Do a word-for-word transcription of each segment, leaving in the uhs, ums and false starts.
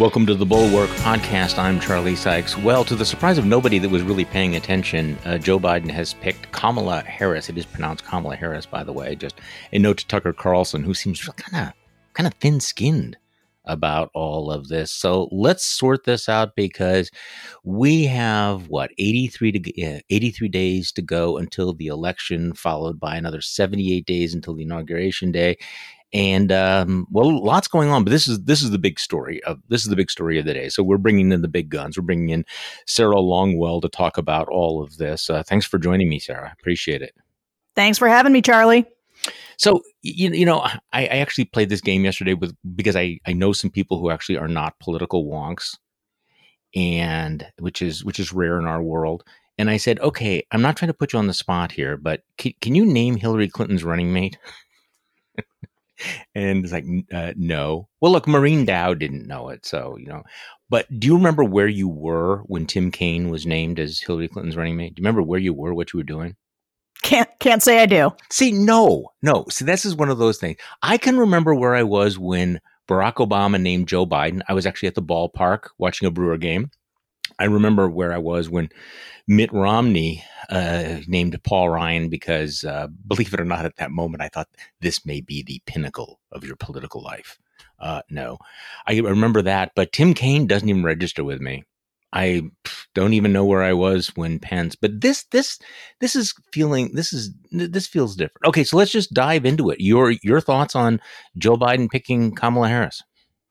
Welcome to the Bulwark Podcast. I'm Charlie Sykes. Well, to the surprise of nobody that was really paying attention, uh, Joe Biden has picked Kamala Harris. It is pronounced Kamala Harris, by the way. Just a note to Tucker Carlson, who seems kind of kind of thin-skinned about all of this. So let's sort this out because we have, what, eighty-three to uh, eighty-three days to go until the election, followed by another seventy-eight days until the inauguration day. And um, well, lots going on, but this is this is the big story of this is the big story of the day. So we're bringing in the big guns. We're bringing in Sarah Longwell to talk about all of this. Uh, thanks for joining me, Sarah. Appreciate it. Thanks for having me, Charlie. So you, you know, I, I actually played this game yesterday with because I, I know some people who actually are not political wonks, and which is which is rare in our world. And I said, okay, I'm not trying to put you on the spot here, but can, can you name Hillary Clinton's running mate? And it's like, uh, no. Well, look, Maureen Dowd didn't know it. So, you know, but do you remember where you were when Tim Kaine was named as Hillary Clinton's running mate? Do you remember where you were, what you were doing? Can't can't say I do. See, no, no. See, this is one of those things. I can remember where I was when Barack Obama named Joe Biden. I was actually at the ballpark watching a Brewer game. I remember where I was when Mitt Romney uh, named Paul Ryan because, uh, believe it or not, at that moment, I thought this may be the pinnacle of your political life. Uh, no, I remember that. But Tim Kaine doesn't even register with me. I don't even know where I was when Pence. But this, this, this is feeling. This is this feels different. Okay, so let's just dive into it. Your your thoughts on Joe Biden picking Kamala Harris?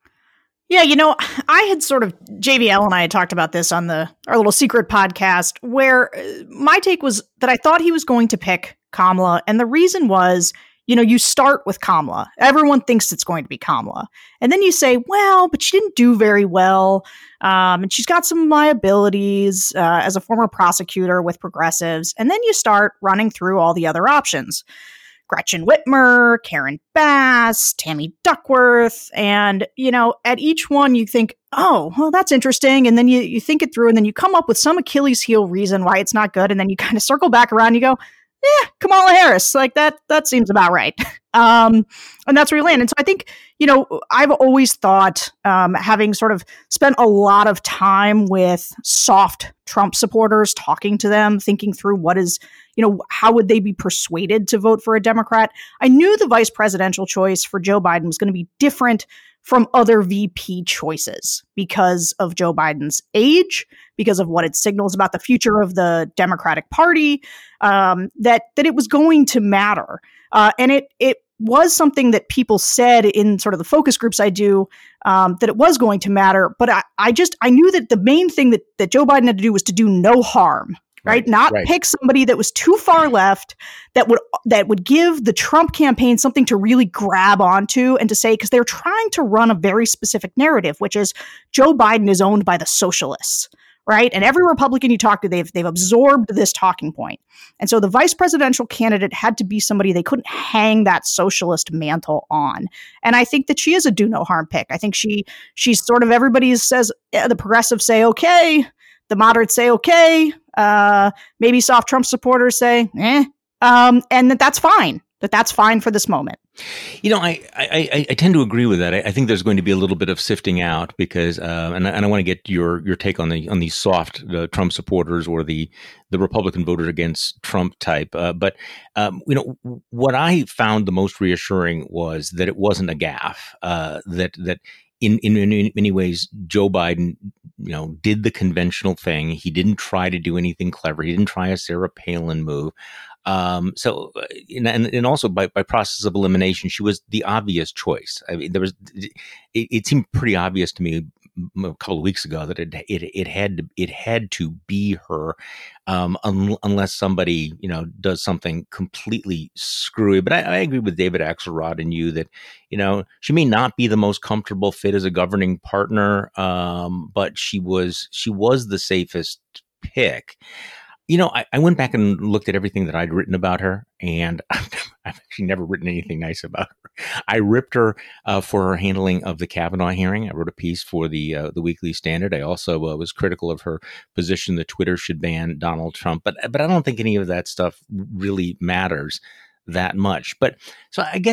Yeah, you know, I had sort of, J V L and I had talked about this on the our little secret podcast where my take was that I thought he was going to pick Kamala. And the reason was, you know, you start with Kamala. Everyone thinks it's going to be Kamala. And then you say, well, but she didn't do very well. Um, and she's got some liabilities uh, as a former prosecutor with progressives. And then you start running through all the other options. Gretchen Whitmer, Karen Bass, Tammy Duckworth. And, you know, at each one you think, oh, well, that's interesting. And then you, you think it through and then you come up with some Achilles heel reason why it's not good. And then you kind of circle back around and you go, yeah, Kamala Harris, like that, that seems about right. Um, and that's where you land. And so I think, you know, I've always thought, um, having sort of spent a lot of time with soft Trump supporters, talking to them, thinking through what is, you know, how would they be persuaded to vote for a Democrat? I knew the vice presidential choice for Joe Biden was going to be different from other V P choices because of Joe Biden's age, because of what it signals about the future of the Democratic Party, um, that that it was going to matter. Uh, and it it was something that people said in sort of the focus groups I do, um, that it was going to matter. But I, I just, I knew that the main thing that, that Joe Biden had to do was to do no harm. Right, right, not right. Pick somebody that was too far left that would that would give the Trump campaign something to really grab onto and to say, because they're trying to run a very specific narrative, which is Joe Biden is owned by the socialists, right? And every Republican you talk to, they've they've absorbed this talking point. And so the vice presidential candidate had to be somebody they couldn't hang that socialist mantle on. And I think that she is a do no harm pick. I think she she's sort of everybody says eh, the progressives say okay. The moderates say, okay, uh, maybe soft Trump supporters say, eh, um, and that that's fine, that that's fine for this moment. You know, I, I, I tend to agree with that. I, I think there's going to be a little bit of sifting out because, uh, and, I, and I want to get your your take on the on these soft uh, Trump supporters or the the Republican voters against Trump type. Uh, but um, you know, what I found the most reassuring was that it wasn't a gaffe. Uh, that that. In, in in many ways, Joe Biden, you know, did the conventional thing. He didn't try to do anything clever. He didn't try a Sarah Palin move. Um, so, and, and also by, by process of elimination, she was the obvious choice. I mean, there was, it, it seemed pretty obvious to me a couple of weeks ago that it it it had to it had to be her, um, un, unless somebody you know does something completely screwy. But I, I agree with David Axelrod and you that you know she may not be the most comfortable fit as a governing partner, um, but she was she was the safest pick. You know, I, I went back and looked at everything that I'd written about her, and I've, I've actually never written anything nice about her. I ripped her uh, for her handling of the Kavanaugh hearing. I wrote a piece for the uh, the Weekly Standard. I also uh, was critical of her position that Twitter should ban Donald Trump, but but I don't think any of that stuff really matters that much. But so I guess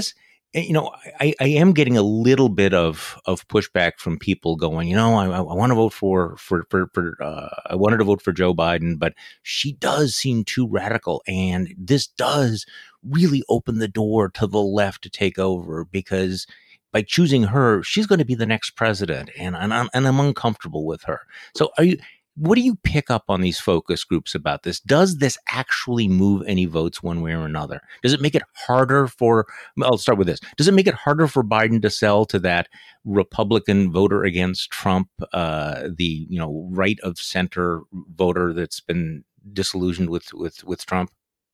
you know, I, I am getting a little bit of of pushback from people going, you know, I, I want to vote for for for, for uh, I wanted to vote for Joe Biden, but she does seem too radical, and this does really open the door to the left to take over, because by choosing her, she's going to be the next president, and and I'm, and I'm uncomfortable with her. So, are you? What do you pick up on these focus groups about this? Does this actually move any votes one way or another? Does it make it harder for, I'll start with this. Does it make it harder for Biden to sell to that Republican voter against Trump, uh, the, you know, right of center voter that's been disillusioned with, with, with Trump?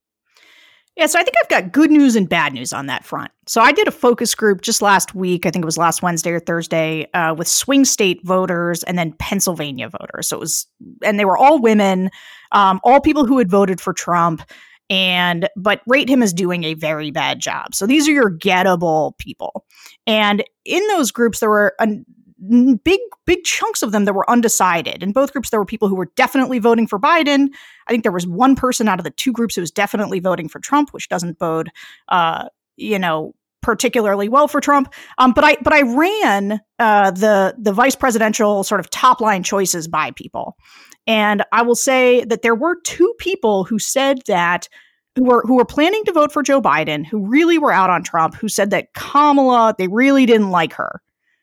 Yeah, so I think I've got good news and bad news on that front. So I did a focus group just last week, I think it was last Wednesday or Thursday, uh, with swing state voters and then Pennsylvania voters. So it was, and they were all women, um, all people who had voted for Trump, and but rate him as doing a very bad job. So these are your gettable people. And in those groups, there were a big, big chunks of them that were undecided. In both groups, there were people who were definitely voting for Biden. I think there was one person out of the two groups who was definitely voting for Trump, which doesn't bode, uh, you know, particularly well for Trump. Um, but I, but I ran uh, the the vice presidential sort of top line choices by people, and I will say that there were two people who said that. Who were who were planning to vote for Joe Biden, who really were out on Trump, who said that Kamala, they really didn't like her.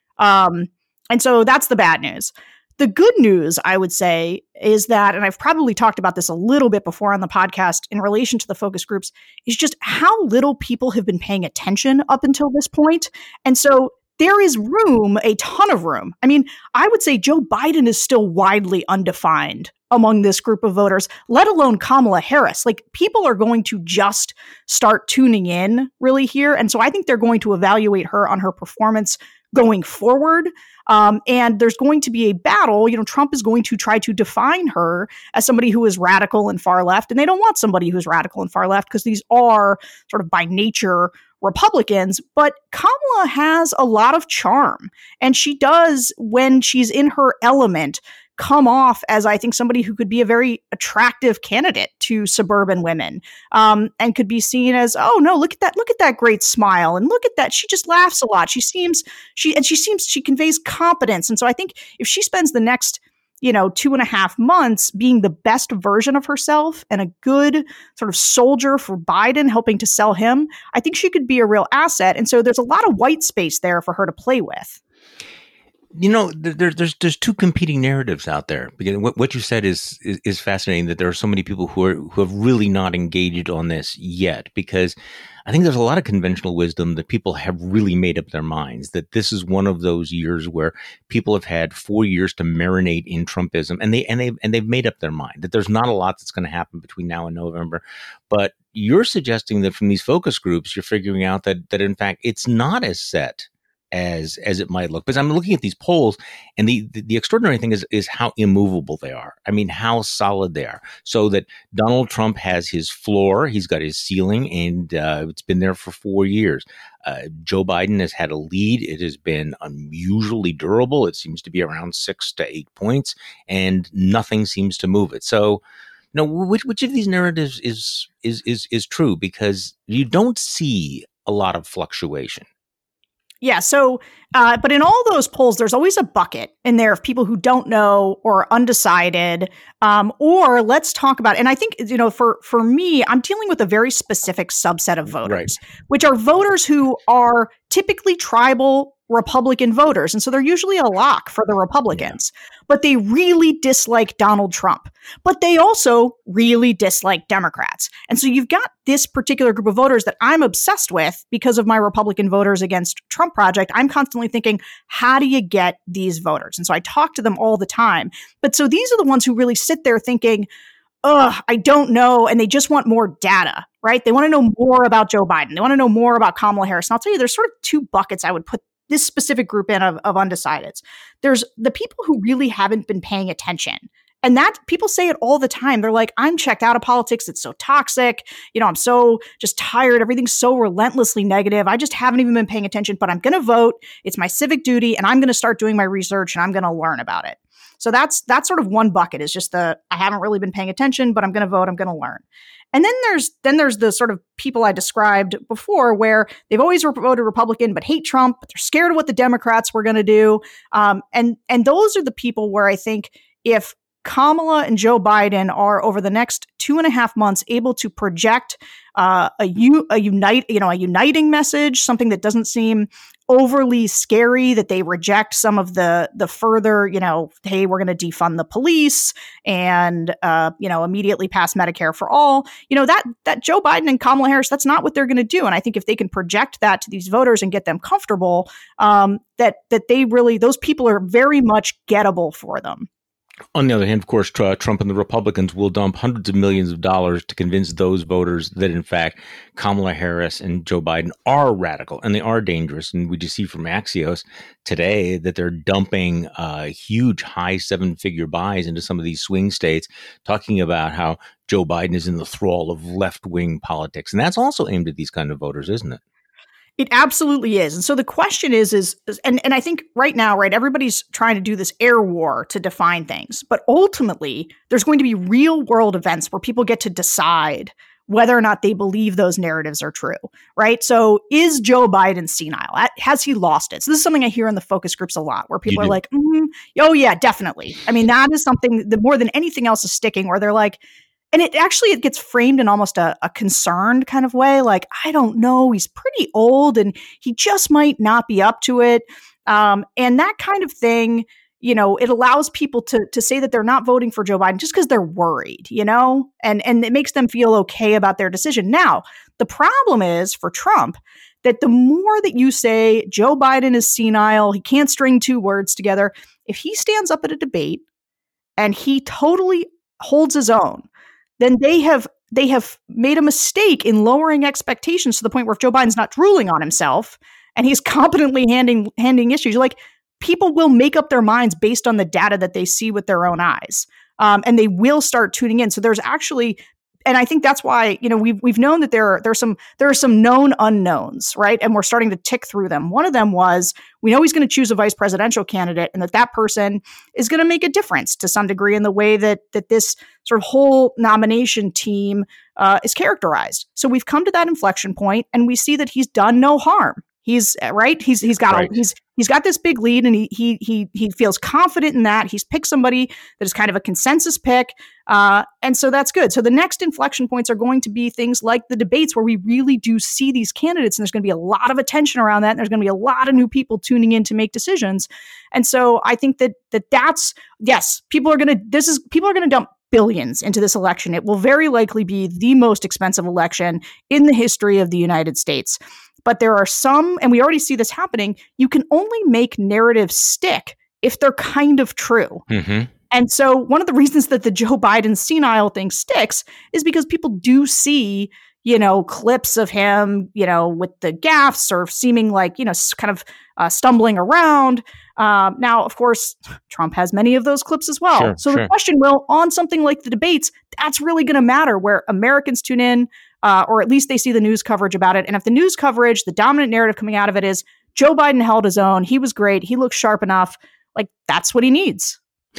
Um, And so that's the bad news. The good news, I would say, is that, and I've probably talked about this a little bit before on the podcast in relation to the focus groups, is just how little people have been paying attention up until this point. And so there is room, a ton of room. I mean, I would say Joe Biden is still widely undefined among this group of voters, let alone Kamala Harris. Like, people are going to just start tuning in really here. And so I think they're going to evaluate her on her performance going forward. Um, and there's going to be a battle. You know, Trump is going to try to define her as somebody who is radical and far left. And they don't want somebody who's radical and far left, because these are sort of by nature Republicans. But Kamala has a lot of charm. And she does, when she's in her element, come off as, I think, somebody who could be a very attractive candidate to suburban women, um, and could be seen as, oh no, look at that, look at that great smile, and look at that, she just laughs a lot. She seems she and she seems she conveys competence. And so I think if she spends the next, you know, two and a half months being the best version of herself and a good sort of soldier for Biden, helping to sell him, I think she could be a real asset. And so there's a lot of white space there for her to play with. You know, there, there's there's two competing narratives out there. Because what, what you said is, is is fascinating. That there are so many people who are who have really not engaged on this yet. Because I think there's a lot of conventional wisdom that people have really made up their minds that this is one of those years where people have had four years to marinate in Trumpism, and they and they and they've made up their mind that there's not a lot that's going to happen between now and November. But you're suggesting that from these focus groups, you're figuring out that that in fact it's not as set as as it might look. Because I'm looking at these polls, and the, the the extraordinary thing is is how immovable they are. I mean, how solid they are. So that Donald Trump has his floor, he's got his ceiling, and uh, it's been there for four years. Uh, Joe Biden has had a lead. It has been unusually durable. It seems to be around six to eight points, and nothing seems to move it. So, you know, which which of these narratives is is is is true? Because you don't see a lot of fluctuation. Yeah. So, uh, but in all those polls, there's always a bucket in there of people who don't know or are undecided. Um, or let's talk about, and I think, you know, for, for me, I'm dealing with a very specific subset of voters, right, which are voters who are typically tribal Republican voters. And so they're usually a lock for the Republicans, yeah, but they really dislike Donald Trump, but they also really dislike Democrats. And so you've got this particular group of voters that I'm obsessed with because of my Republican Voters Against Trump project. I'm constantly thinking, how do you get these voters? And so I talk to them all the time. But so these are the ones who really sit there thinking, ugh, I don't know. And they just want more data, right? They want to know more about Joe Biden. They want to know more about Kamala Harris. And I'll tell you, there's sort of two buckets I would put this specific group in of, of undecideds. There's the people who really haven't been paying attention. And that people say it all the time. They're like, I'm checked out of politics. It's so toxic. You know, I'm so just tired. Everything's so relentlessly negative. I just haven't even been paying attention, but I'm going to vote. It's my civic duty, and I'm going to start doing my research, and I'm going to learn about it. So that's that's sort of one bucket, is just the, I haven't really been paying attention, but I'm going to vote. I'm going to learn. And then there's then there's the sort of people I described before, where they've always voted Republican but hate Trump, but they're scared of what the Democrats were going to do. Um, and and those are the people where I think if Kamala and Joe Biden are over the next two and a half months able to project uh, a u- a unite you know a uniting message, something that doesn't seem overly scary, that they reject some of the the further you know hey, we're going to defund the police and uh, you know immediately pass Medicare for all, you know that that Joe Biden and Kamala Harris, that's not what they're going to do. And I think if they can project that to these voters and get them comfortable, um, that that they really those people are very much gettable for them. On the other hand, of course, Trump and the Republicans will dump hundreds of millions of dollars to convince those voters that, in fact, Kamala Harris and Joe Biden are radical and they are dangerous. And we just see from Axios today that they're dumping uh, huge high seven figure buys into some of these swing states, talking about how Joe Biden is in the thrall of left wing politics. And that's also aimed at these kind of voters, isn't it? It absolutely is. And so the question is, is, is and, and I think right now, right, everybody's trying to do this air war to define things. But ultimately, there's going to be real world events where people get to decide whether or not they believe those narratives are true, right? So is Joe Biden senile? Has he lost it? So this is something I hear in the focus groups a lot, where people are like, mm, oh, yeah, definitely. I mean, that is something that more than anything else is sticking, where they're like, and it actually it gets framed in almost a, a concerned kind of way. Like, I don't know, he's pretty old and he just might not be up to it. Um, and that kind of thing, you know, it allows people to to say that they're not voting for Joe Biden just because they're worried, you know, and, and it makes them feel okay about their decision. Now, the problem is for Trump that the more that you say Joe Biden is senile, he can't string two words together, if he stands up at a debate and he totally holds his own, then they have they have made a mistake in lowering expectations to the point where if Joe Biden's not drooling on himself and he's competently handing handing issues, like, people will make up their minds based on the data that they see with their own eyes, um, and they will start tuning in. So there's actually, and I think that's why, you know, we've we've known that there are there's some there are some known unknowns, right? And we're starting to tick through them. One of them was, we know he's going to choose a vice presidential candidate, and that that person is going to make a difference to some degree in the way that that this sort of whole nomination team uh, is characterized. So we've come to that inflection point, and we see that he's done no harm. He's right. He's he's got right. a, he's he's got this big lead, and he he he he feels confident in that. He's picked somebody that is kind of a consensus pick, uh, and so that's good. So the next inflection points are going to be things like the debates, where we really do see these candidates, and there's going to be a lot of attention around that. And there's going to be a lot of new people tuning in to make decisions, and so I think that that that's yes, people are going to this is people are going to dump billions into this election. It will very likely be the most expensive election in the history of the United States. But there are some, and we already see this happening, you can only make narratives stick if they're kind of true. Mm-hmm. And so one of the reasons that the Joe Biden senile thing sticks is because people do see, you know, clips of him, you know, with the gaffes or seeming like, you know, kind of uh, stumbling around. Um, now, of course, Trump has many of those clips as well. Sure, so sure. The question, Will, on something like the debates, that's really going to matter, where Americans tune in, uh, or at least they see the news coverage about it. And if the news coverage, the dominant narrative coming out of it is Joe Biden held his own, he was great, he looks sharp enough, like, that's what he needs.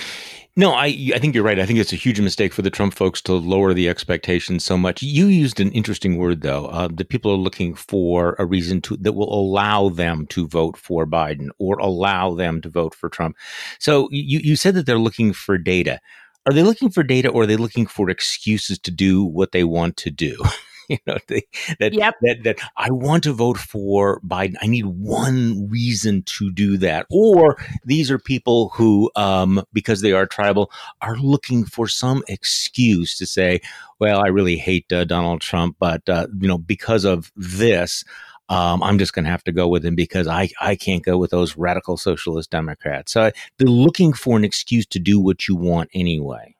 No, I I think you're right. I think it's a huge mistake for the Trump folks to lower the expectations so much. You used an interesting word, though, uh, that people are looking for a reason to that will allow them to vote for Biden or allow them to vote for Trump. So you, you said that they're looking for data. Are they looking for data, or are they looking for excuses to do what they want to do? You know, they, that, yep. that that I want to vote for Biden. I need one reason to do that. Or these are people who, um, because they are tribal, are looking for some excuse to say, well, I really hate uh, Donald Trump, but, uh, you know, because of this, um, I'm just going to have to go with him because I, I can't go with those radical socialist Democrats. So they're looking for an excuse to do what you want anyway.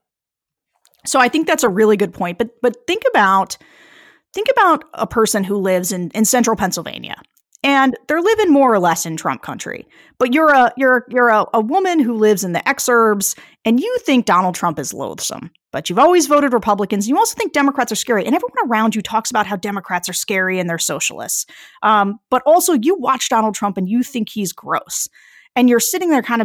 So I think that's a really good point. But but think about Think about a person who lives in, in central Pennsylvania, and they're living more or less in Trump country. But you're a you're you're a, a woman who lives in the exurbs, and you think Donald Trump is loathsome. But you've always voted Republicans. You also think Democrats are scary, and everyone around you talks about how Democrats are scary and they're socialists. Um, but also, you watch Donald Trump and you think he's gross, and you're sitting there kind of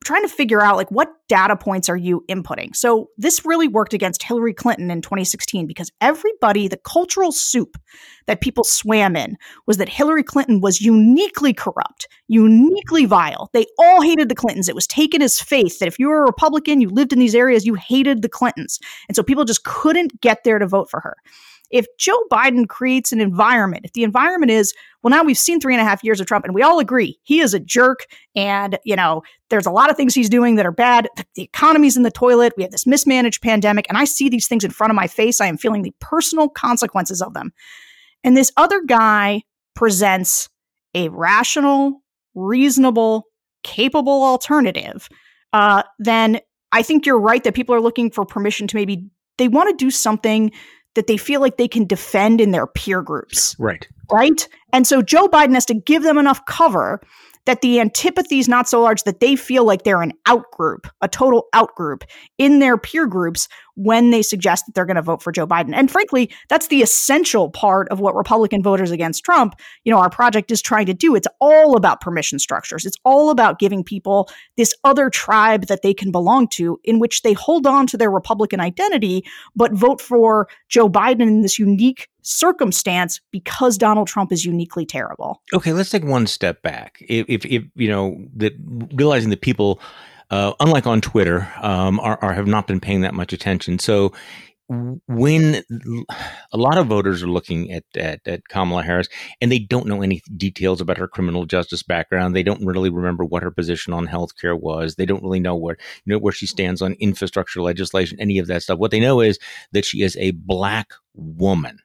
trying to figure out like what data points are you inputting. So this really worked against Hillary Clinton in twenty sixteen because everybody, the cultural soup that people swam in was that Hillary Clinton was uniquely corrupt, uniquely vile. They all hated the Clintons. It was taken as faith that if you were a Republican, you lived in these areas, you hated the Clintons. And so people just couldn't get there to vote for her. If Joe Biden creates an environment, if the environment is, well, now we've seen three and a half years of Trump and we all agree he is a jerk and, you know, there's a lot of things he's doing that are bad. The economy's in the toilet. We have this mismanaged pandemic and I see these things in front of my face. I am feeling the personal consequences of them. And this other guy presents a rational, reasonable, capable alternative. Uh, then I think you're right that people are looking for permission to maybe, they want to do something that they feel like they can defend in their peer groups. Right. Right. And so Joe Biden has to give them enough cover that the antipathy is not so large that they feel like they're an outgroup, a total outgroup in their peer groups when they suggest that they're going to vote for Joe Biden. And frankly, that's the essential part of what Republican voters against Trump, you know, our project is trying to do. It's all about permission structures. It's all about giving people this other tribe that they can belong to in which they hold on to their Republican identity, but vote for Joe Biden in this unique circumstance because Donald Trump is uniquely terrible. Okay, let's take one step back. If, if, if you know, that realizing that people, uh, unlike on Twitter, um, are, are have not been paying that much attention. So when a lot of voters are looking at, at, at Kamala Harris and they don't know any details about her criminal justice background, they don't really remember what her position on healthcare was. They don't really know where, you know, where she stands on infrastructure legislation, any of that stuff. What they know is that she is a Black woman.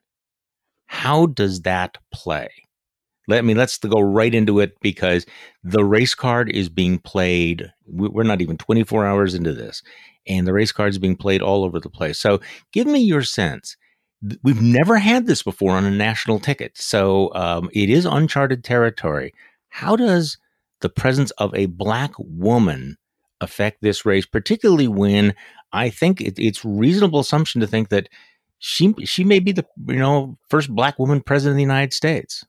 How does that play? Let I mean, let's go right into it because the race card is being played. We're not even twenty-four hours into this, and the race card is being played all over the place. So give me your sense. We've never had this before on a national ticket. So um, it is uncharted territory. How does the presence of a Black woman affect this race, particularly when I think it, it's reasonable assumption to think that She she may be the you know first Black woman president of the United States.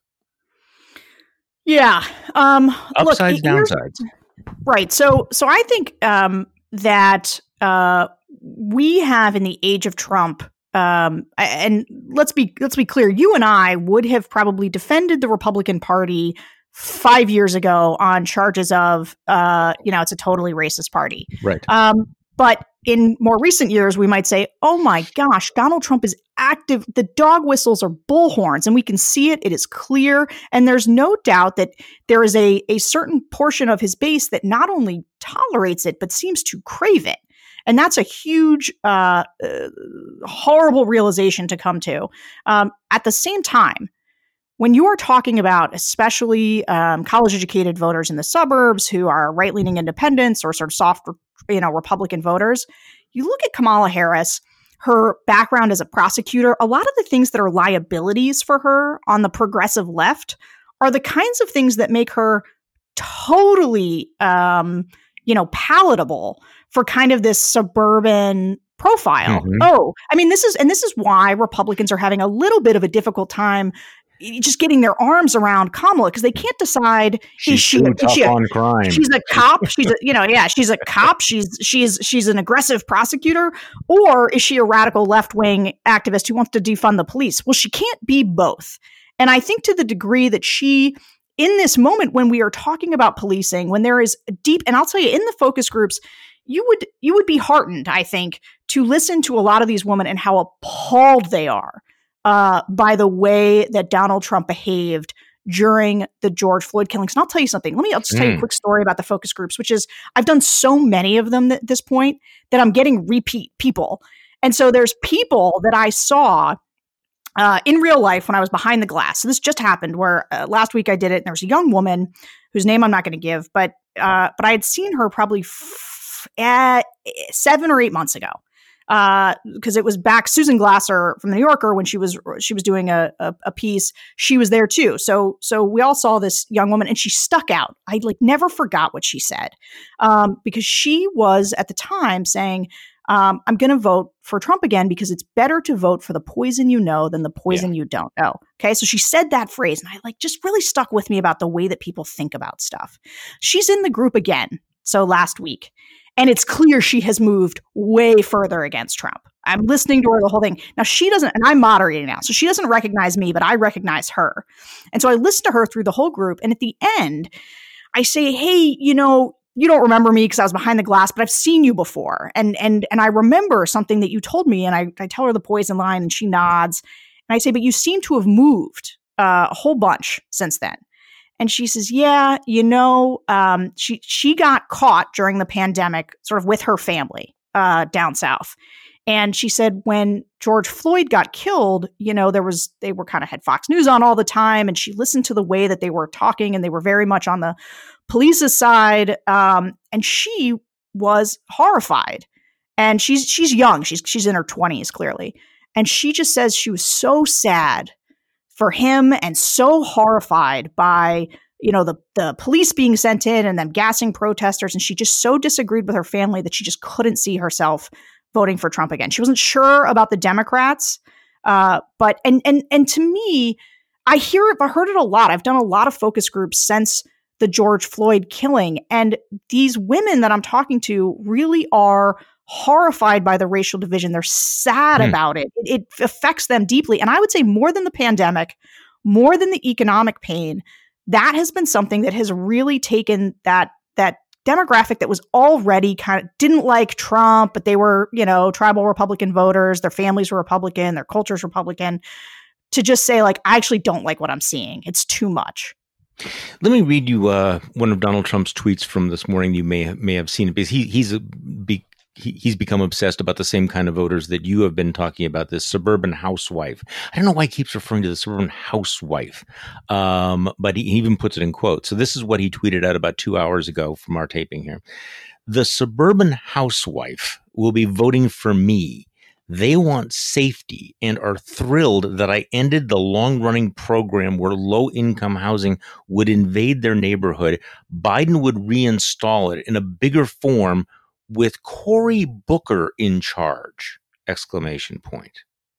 Yeah. Um, Upsides, look, downsides. Right. So so I think um, that uh, we have in the age of Trump, um, and let's be let's be clear, you and I would have probably defended the Republican Party five years ago on charges of uh, you know it's a totally racist party. Right. Um, but in more recent years, we might say, oh my gosh, Donald Trump is active. The dog whistles are bullhorns and we can see it. It is clear. And there's no doubt that there is a, a certain portion of his base that not only tolerates it, but seems to crave it. And that's a huge, uh, uh, horrible realization to come to. Um, at the same time, when you are talking about especially um, college-educated voters in the suburbs who are right-leaning independents or sort of soft, you know, Republican voters, you look at Kamala Harris, her background as a prosecutor, a lot of the things that are liabilities for her on the progressive left are the kinds of things that make her totally, um, you know, palatable for kind of this suburban profile. Mm-hmm. Oh, I mean, this is, and this is why Republicans are having a little bit of a difficult time just getting their arms around Kamala because they can't decide she's is she, too is tough she a, on crime. She's a cop. She's a, you know, yeah, she's a cop. She's she's she's an aggressive prosecutor, or is she a radical left wing activist who wants to defund the police? Well, she can't be both. And I think to the degree that she, in this moment when we are talking about policing, when there is a deep, and I'll tell you, in the focus groups, you would you would be heartened, I think, to listen to a lot of these women and how appalled they are Uh, by the way that Donald Trump behaved during the George Floyd killings. And I'll tell you something. Let me, I'll just tell you a quick story about the focus groups, which is I've done so many of them at this point that I'm getting repeat people. And so there's people that I saw uh, in real life when I was behind the glass. So this just happened where uh, last week I did it. And there was a young woman whose name I'm not going to give, but uh, but I had seen her probably f- at seven or eight months ago. Because uh, it was back Susan Glasser from the New Yorker when she was she was doing a, a a piece. She was there too. So so we all saw this young woman, and she stuck out. I like never forgot what she said um, because she was at the time saying, um, "I'm going to vote for Trump again because it's better to vote for the poison you know than the poison yeah. you don't know." Okay, so she said that phrase, and I like just really stuck with me about the way that people think about stuff. She's in the group again. so last week. And it's clear she has moved way further against Trump. I'm listening to her the whole thing. Now, she doesn't, and I'm moderating now, so she doesn't recognize me, but I recognize her. And so I listen to her through the whole group. And at the end, I say, hey, you know, you don't remember me because I was behind the glass, but I've seen you before. And and and I remember something that you told me. And I, I tell her the poison line and she nods. And I say, but you seem to have moved uh, a whole bunch since then. And she says, yeah, you know, um, she she got caught during the pandemic sort of with her family uh, down south. And she said when George Floyd got killed, you know, there was they were kind of had Fox News on all the time. And she listened to the way that they were talking and they were very much on the police's side. Um, and she was horrified. And she's she's young. She's she's in her twenties, clearly. And she just says she was so sad for him and so horrified by, you know, the, the police being sent in and them gassing protesters. And she just so disagreed with her family that she just couldn't see herself voting for Trump again. She wasn't sure about the Democrats. Uh, but and and and to me, I hear it, I heard it a lot. I've done a lot of focus groups since the George Floyd killing. And these women that I'm talking to really are horrified by the racial division. They're sad mm. about it. it. It affects them deeply. And I would say more than the pandemic, more than the economic pain, that has been something that has really taken that, that demographic that was already kind of didn't like Trump, but they were, you know, tribal Republican voters, their families were Republican, their culture's Republican, to just say like, I actually don't like what I'm seeing. It's too much. Let me read you uh, one of Donald Trump's tweets from this morning. You may have, may have seen it because he, he's a be, he, he's become obsessed about the same kind of voters that you have been talking about, this suburban housewife. I don't know why he keeps referring to the suburban housewife, um, but he even puts it in quotes. So this is what he tweeted out about two hours ago from our taping here. The suburban housewife will be voting for me. They want safety and are thrilled that I ended the long-running program where low-income housing would invade their neighborhood. Biden would reinstall it in a bigger form with Cory Booker in charge! Exclamation point.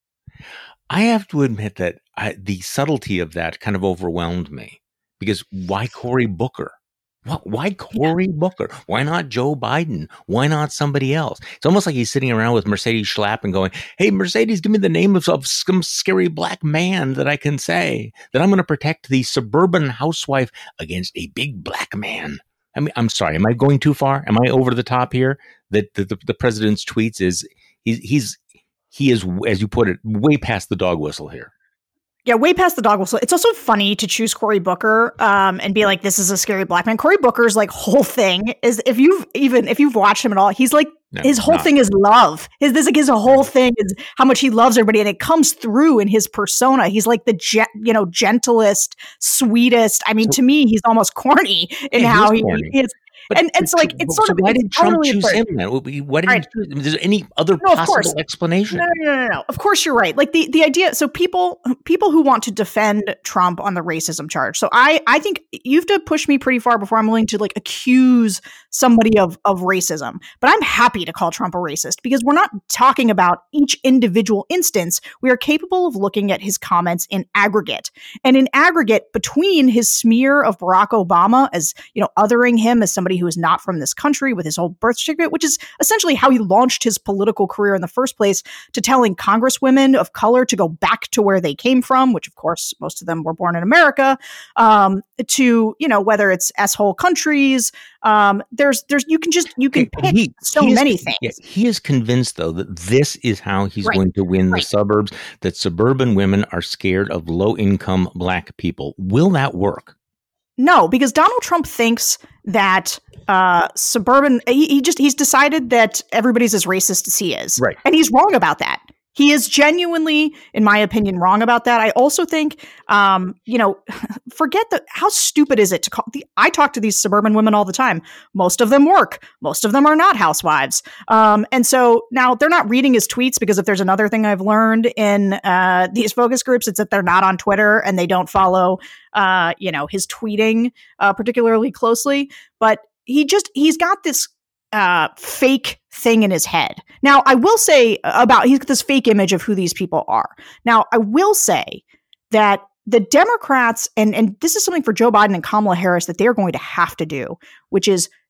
I have to admit that I, the subtlety of that kind of overwhelmed me because why Cory Booker? What, why Cory yeah. Booker? Why not Joe Biden? Why not somebody else? It's almost like he's sitting around with Mercedes Schlapp and going, hey, Mercedes, give me the name of, of some scary black man that I can say that I'm going to protect the suburban housewife against a big black man. I mean, I'm sorry. Am I going too far? Am I over the top here? That the, the, the president's tweets is he's, he's, he is, as you put it, way past the dog whistle here. Yeah, way past the dog whistle. It's also funny to choose Cory Booker um, and be like, this is a scary black man. Cory Booker's like whole thing is if you've even if you've watched him at all, he's like no, his whole not. thing is love. His this like his whole thing is how much he loves everybody, and it comes through in his persona. He's like the ge- you know gentlest, sweetest. I mean, so, to me, he's almost corny in yeah, how he, corny. he is. But, and and so like it's so sort of why did Trump totally choose absurd. him then? Why did right. he choose him? Is there any other no, possible explanation? No, no, no, no, no. Of course you're right. Like the, the idea. So people people who want to defend Trump on the racism charge. So I I think you have to push me pretty far before I'm willing to like accuse somebody of of racism. But I'm happy to call Trump a racist because we're not talking about each individual instance. We are capable of looking at his comments in aggregate. And in aggregate, between his smear of Barack Obama as, you know, othering him as somebody who is not from this country with his whole birth certificate, which is essentially how he launched his political career in the first place, to telling congresswomen of color to go back to where they came from, which of course most of them were born in America, um, to, you know, whether it's S-hole countries. Um, there's, there's, you can just, you can pick he, so he many is, things. Yeah, he is convinced though that this is how he's right. going to win right. the suburbs, that suburban women are scared of low income black people. Will that work? No, because Donald Trump thinks that uh, suburban, he, he just, he's decided that everybody's as racist as he is. Right. And he's wrong about that. He is genuinely, in my opinion, wrong about that. I also think, um, you know, forget the, how stupid is it to call the, I talk to these suburban women all the time. Most of them work. Most of them are not housewives. Um, and so now they're not reading his tweets because if there's another thing I've learned in uh, these focus groups, it's that they're not on Twitter and they don't follow, uh, you know, his tweeting uh, particularly closely. But he just, he's got this uh, fake thing in his head. Now, I will say about, he's got this fake image of who these people are. Now, I will say that the Democrats, and, and this is something for Joe Biden and Kamala Harris that they're going to have to do, which is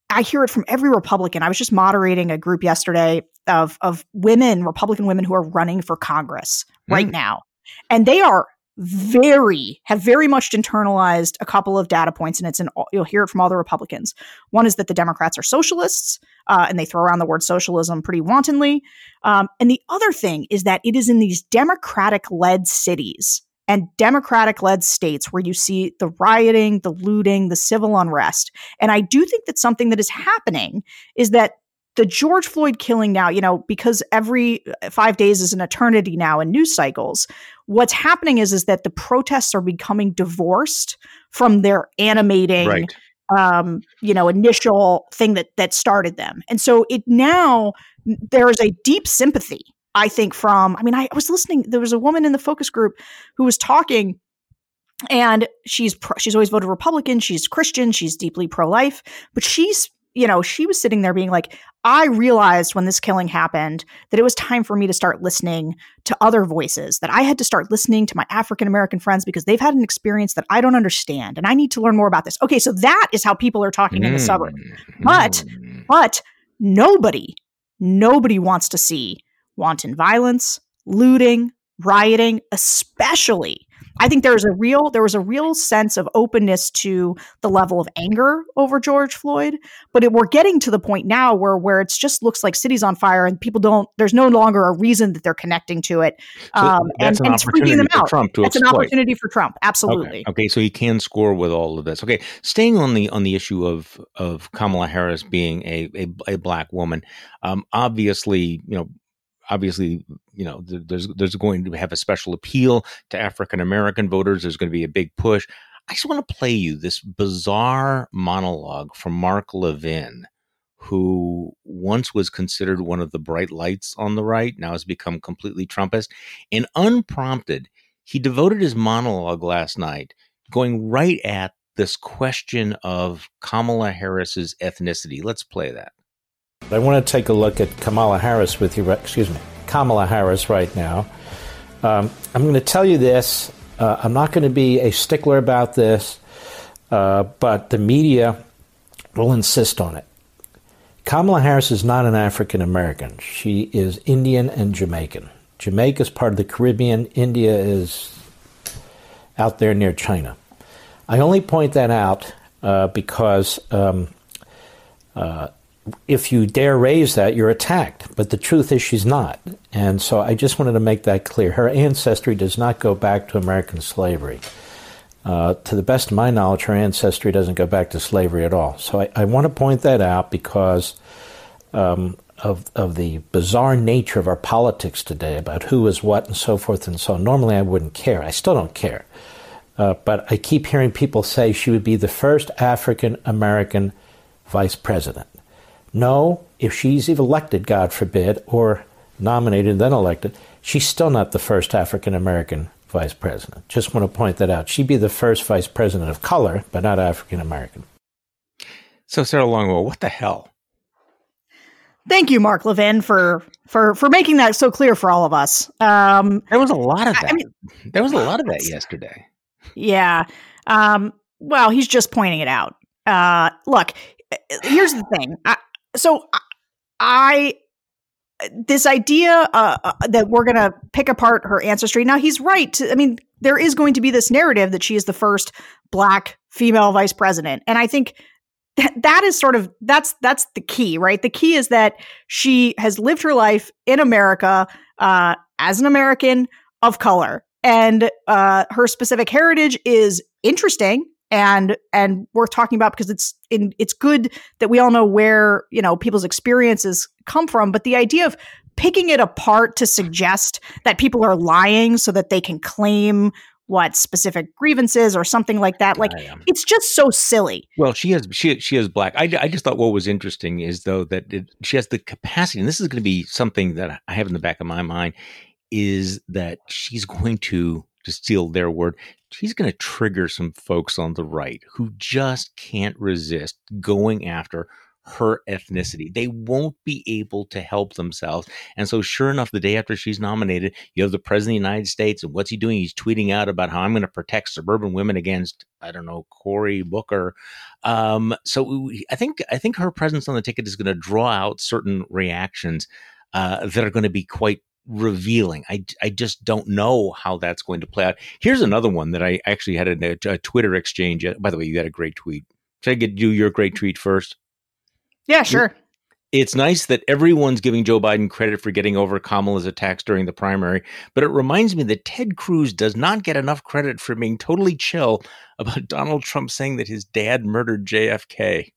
I hear it from every Republican. I was just moderating a group yesterday of of women, Republican women who are running for Congress right mm. now. And they are very, have very much internalized a couple of data points, and it's in, you'll hear it from all the Republicans. One is that the Democrats are socialists, uh, and they throw around the word socialism pretty wantonly. Um, and the other thing is that it is in these Democratic-led cities and Democratic-led states where you see the rioting, the looting, the civil unrest. And I do think that something that is happening is that the George Floyd killing now, you know, because every five days is an eternity now in news cycles, what's happening is, is that the protests are becoming divorced from their animating, right. um, you know, initial thing that that started them. And so it now, there is a deep sympathy, I think, from, I mean, I, I was listening, there was a woman in the focus group who was talking, and she's pro, she's always voted Republican, she's Christian, she's deeply pro-life, but she's, you know, she was sitting there being like, I realized when this killing happened that it was time for me to start listening to other voices, that I had to start listening to my African-American friends because they've had an experience that I don't understand. And I need to learn more about this. Okay. So that is how people are talking mm. in the suburb. But, mm. but nobody, nobody wants to see wanton violence, looting, rioting, especially. I think there was a real there was a real sense of openness to the level of anger over George Floyd, but it, we're getting to the point now where where it just looks like cities on fire, and people don't. There's no longer a reason that they're connecting to it, um, so that's and, an and it's opportunity freaking them for out. Trump to That's exploit. an opportunity for Trump, absolutely. Okay. okay, so he can score with all of this. Okay, staying on the on the issue of of Kamala Harris being a a, a black woman, um, obviously, you know. Obviously, you know, there's there's going to have a special appeal to African American voters. There's going to be a big push. I just want to play you this bizarre monologue from Mark Levin, who once was considered one of the bright lights on the right, now has become completely Trumpist. And unprompted, he devoted his monologue last night going right at this question of Kamala Harris's ethnicity. Let's play that. I want to take a look at Kamala Harris with you, excuse me, Kamala Harris right now. Um, I'm going to tell you this. Uh, I'm not going to be a stickler about this, uh, but the media will insist on it. Kamala Harris is not an African American. She is Indian and Jamaican. Jamaica is part of the Caribbean. India is out there near China. I only point that out uh, because um, uh, if you dare raise that, you're attacked. But the truth is she's not. And so I just wanted to make that clear. Her ancestry does not go back to American slavery. Uh, to the best of my knowledge, her ancestry doesn't go back to slavery at all. So I, I want to point that out because um, of, of the bizarre nature of our politics today about who is what and so forth and so on. Normally I wouldn't care. I still don't care. Uh, but I keep hearing people say she would be the first African American vice president. No, if she's elected, God forbid, or nominated and then elected, she's still not the first African-American vice president. Just want to point that out. She'd be the first vice president of color, but not African-American. So, Sarah Longwell, what the hell? Thank you, Mark Levin, for for for making that so clear for all of us. Um, there was a lot of that. I mean, there was a lot of that uh, yesterday. Yeah. Um, well, he's just pointing it out. Uh, look, here's the thing. I, So I, this idea uh, that we're going to pick apart her ancestry. Now he's right. To, I mean, there is going to be this narrative that she is the first black female vice president. And I think that that is sort of, that's, that's the key, right? The key is that she has lived her life in America uh, as an American of color. And uh, her specific heritage is interesting. And and worth talking about because it's in it's good that we all know where, you know, people's experiences come from. But the idea of picking it apart to suggest that people are lying so that they can claim what specific grievances or something like that, like it's just so silly. Well, she has she she is black. I, I just thought what was interesting is though that it, she has the capacity, and this is going to be something that I have in the back of my mind, is that she's going to, to steal their word, she's going to trigger some folks on the right who just can't resist going after her ethnicity. They won't be able to help themselves. And so sure enough, the day after she's nominated, you have the president of the United States. And what's he doing? He's tweeting out about how I'm going to protect suburban women against, I don't know, Cory Booker. Um, so we, I think I think her presence on the ticket is going to draw out certain reactions uh, that are going to be quite revealing. I, I just don't know how that's going to play out. Here's another one that I actually had a, a Twitter exchange. By the way, you got a great tweet. Should I get do your great tweet first? Yeah, sure. It's nice that everyone's giving Joe Biden credit for getting over Kamala's attacks during the primary, but it reminds me that Ted Cruz does not get enough credit for being totally chill about Donald Trump saying that his dad murdered J F K.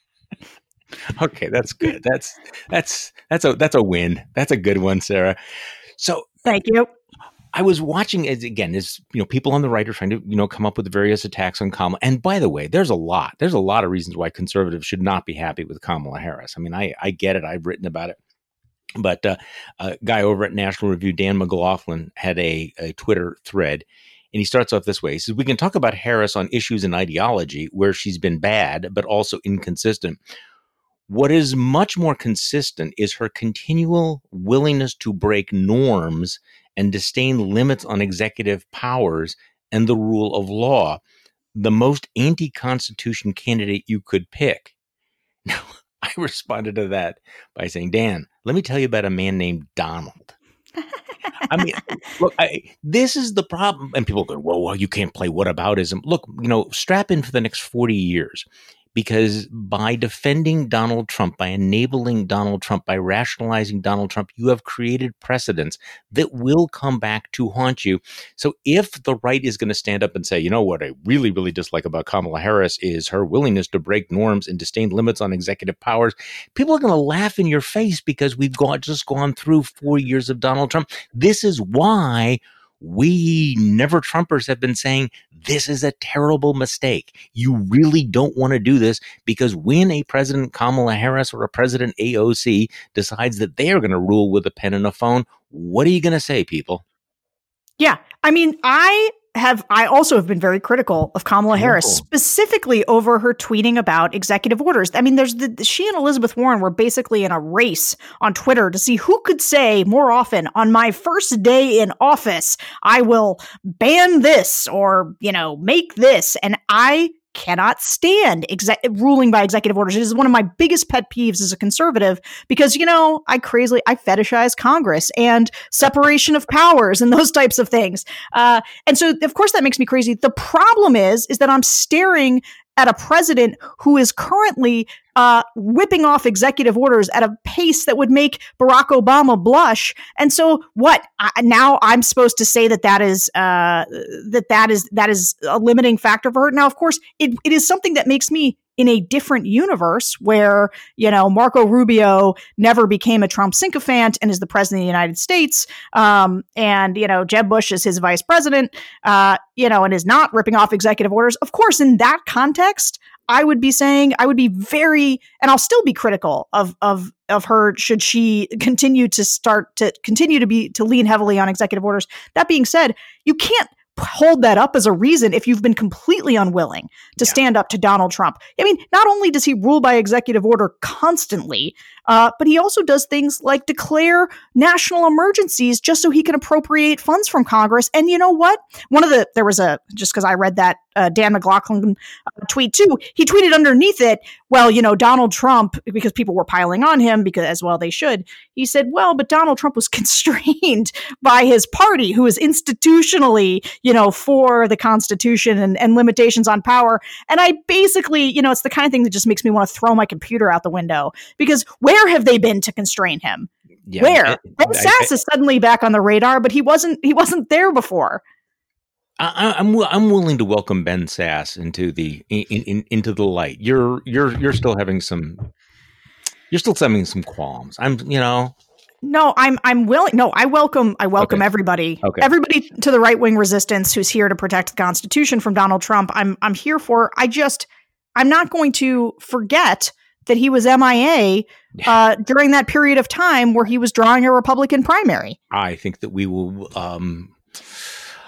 Okay, that's good. That's that's that's a that's a win. That's a good one, Sarah. So thank you. I was watching as again, as you know, people on the right are trying to, you know, come up with various attacks on Kamala. And by the way, there's a lot. There's a lot of reasons why conservatives should not be happy with Kamala Harris. I mean, I, I get it. I've written about it. But uh, a guy over at National Review, Dan McLaughlin, had a, a Twitter thread. And he starts off this way. He says, we can talk about Harris on issues and ideology where she's been bad, but also inconsistent. What is much more consistent is her continual willingness to break norms and disdain limits on executive powers and the rule of law, the most anti-constitution candidate you could pick. Now, I responded to that by saying, Dan, let me tell you about a man named Donald. I mean, look, I, this is the problem. And people go, well, well, you can't play whataboutism. Look, you know, strap in for the next forty years. Because by defending Donald Trump, by enabling Donald Trump, by rationalizing Donald Trump, you have created precedents that will come back to haunt you. So if the right is going to stand up and say, you know what I really, really dislike about Kamala Harris is her willingness to break norms and disdain limits on executive powers, people are going to laugh in your face because we've got, just gone through four years of Donald Trump. This is why we never Trumpers have been saying this is a terrible mistake. You really don't want to do this because when a President Kamala Harris or a President A O C decides that they are going to rule with a pen and a phone, what are you going to say, people? Yeah. I mean, I have, I also have been very critical of Kamala Harris, Cool. specifically over her tweeting about executive orders. I mean, there's the, she and Elizabeth Warren were basically in a race on Twitter to see who could say more often, on my first day in office, I will ban this or, you know, make this. And I cannot stand exec- ruling by executive orders. It is one of my biggest pet peeves as a conservative because, you know, I crazily, I fetishize Congress and separation of powers and those types of things. Uh, and so, of course, that makes me crazy. The problem is, is that I'm staring at a president who is currently uh, whipping off executive orders at a pace that would make Barack Obama blush. And so, what I, now? I'm supposed to say that that is uh, that that is that is a limiting factor for her. Now, of course, it it is something that makes me in a different universe where, you know, Marco Rubio never became a Trump sycophant and is the president of the United States. Um, and, you know, Jeb Bush is his vice president, uh, you know, and is not ripping off executive orders. Of course, in that context, I would be saying, I would be very, and I'll still be critical of, of, of her should she continue to start to continue to be, to lean heavily on executive orders. That being said, you can't hold that up as a reason if you've been completely unwilling to Yeah. stand up to Donald Trump. I mean, not only does he rule by executive order constantly, uh, but he also does things like declare national emergencies just so he can appropriate funds from Congress. And you know what? One of the, there was a, just because I read that uh, Dan McLaughlin uh, tweet too, he tweeted underneath it, well, you know, Donald Trump, because people were piling on him because as well they should, he said, well, but Donald Trump was constrained by his party who is institutionally, you know, for the Constitution and, and limitations on power. And I basically, you know, it's the kind of thing that just makes me want to throw my computer out the window because where have they been to constrain him? Yeah, Where? I- Ben I- Sasse is suddenly back on the radar, but he wasn't, he wasn't there before. I, I'm wi- I'm willing to welcome Ben Sasse into the in, in, into the light. You're you're you're still having some you're still having some qualms. I'm you know No, I'm I'm willing. No, I welcome I welcome Okay. everybody. Okay. Everybody to the right wing resistance who's here to protect the Constitution from Donald Trump. I'm I'm here for. I just I'm not going to forget that he was M I A uh, during that period of time where he was drawing a Republican primary. I think that we will. Um,